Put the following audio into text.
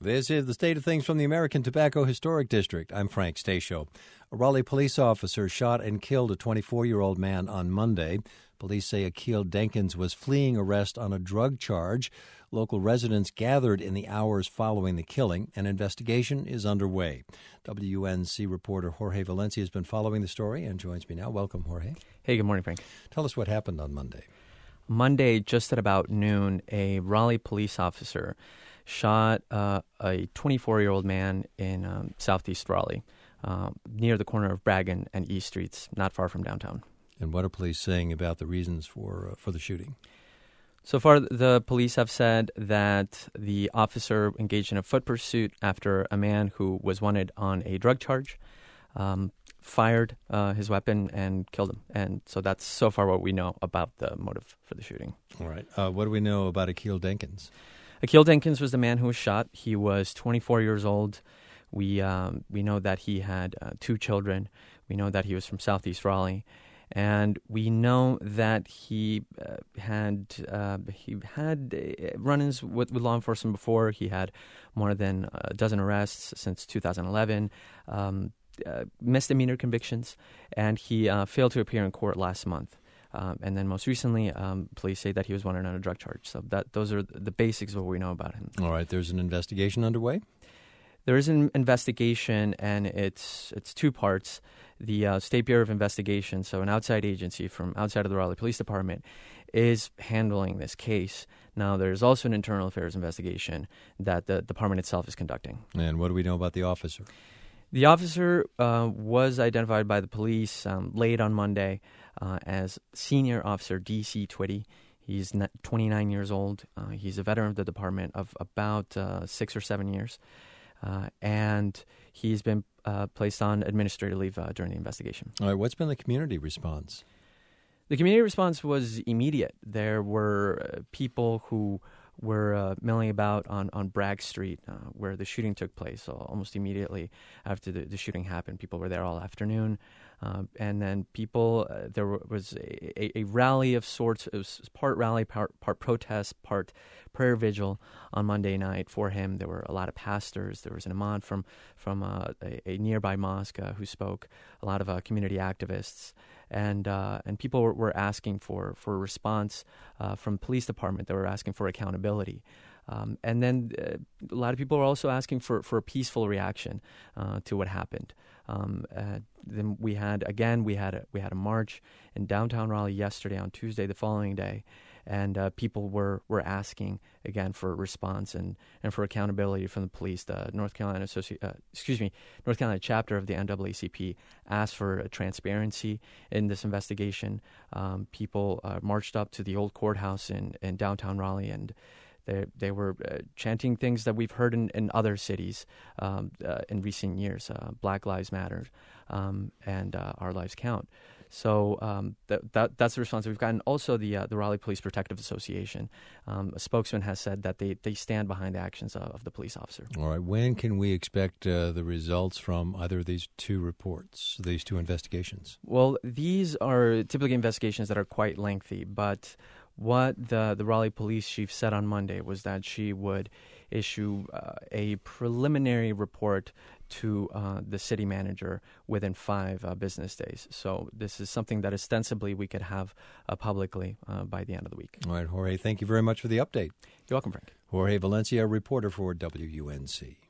This is the state of things from the American Tobacco Historic District. I'm Frank Stasio. A Raleigh police officer shot and killed a 24-year-old man on Monday. Police say Akil Denkins was fleeing arrest on a drug charge. Local residents gathered in the hours following the killing. An investigation is underway. WUNC reporter Jorge Valencia has been following the story and joins me now. Welcome, Jorge. Hey, good morning, Frank. Tell us what happened on Monday. Monday, just at about noon, a Raleigh police officer shot a 24-year-old man in southeast Raleigh, near the corner of Bragg and East Streets, not far from downtown. And what are police saying about the reasons for the shooting? So far, the police have said that the officer engaged in a foot pursuit after a man who was wanted on a drug charge fired his weapon and killed him. And so that's so far what we know about the motive for the shooting. All right. What do we know about Akil Denkins? Akil Denkins was the man who was shot. He was 24 years old. We know that he had 2 children. We know that he was from southeast Raleigh. And we know that he had run-ins with law enforcement before. He had more than a dozen arrests since 2011, misdemeanor convictions, and he failed to appear in court last month. And then most recently, police say that he was wanted on a drug charge. So those are the basics of what we know about him. All right. There's an investigation underway? There is an investigation, and it's 2 parts. The State Bureau of Investigation, so an outside agency from outside of the Raleigh Police Department, is handling this case. Now, there's also an internal affairs investigation that the department itself is conducting. And what do we know about the officer? The officer was identified by the police late on Monday as Senior Officer D.C. Twitty. He's 29 years old. He's a veteran of the department of about 6 or 7 years. And he's been placed on administrative leave during the investigation. All right. What's been the community response? The community response was immediate. There were people who were milling about on Bragg Street where the shooting took place. So almost immediately after the shooting happened, people were there all afternoon. And then people, there was a rally of sorts. It was part rally, part protest, part prayer vigil on Monday night for him. There were a lot of pastors. There was an imam from a nearby mosque who spoke, a lot of community activists. And people were asking for a response from the police department. They were asking for accountability. And then a lot of people were also asking for a peaceful reaction to what happened. Then we had a march in downtown Raleigh yesterday on Tuesday, the following day, and people were asking again for a response and for accountability from the police. The North Carolina chapter of the NAACP asked for transparency in this investigation. People marched up to the old courthouse in downtown Raleigh, and they were chanting things that we've heard in other cities in recent years. Black Lives Matter and Our Lives Count. So that's the response we've gotten. Also, the Raleigh Police Protective Association, a spokesman has said that they stand behind the actions of the police officer. All right. When can we expect the results from either of these 2 reports, these 2 investigations? Well, these are typically investigations that are quite lengthy, but what the Raleigh police chief said on Monday was that she would issue a preliminary report to the city manager within 5 business days. So this is something that ostensibly we could have publicly by the end of the week. All right, Jorge, thank you very much for the update. You're welcome, Frank. Jorge Valencia, reporter for WUNC.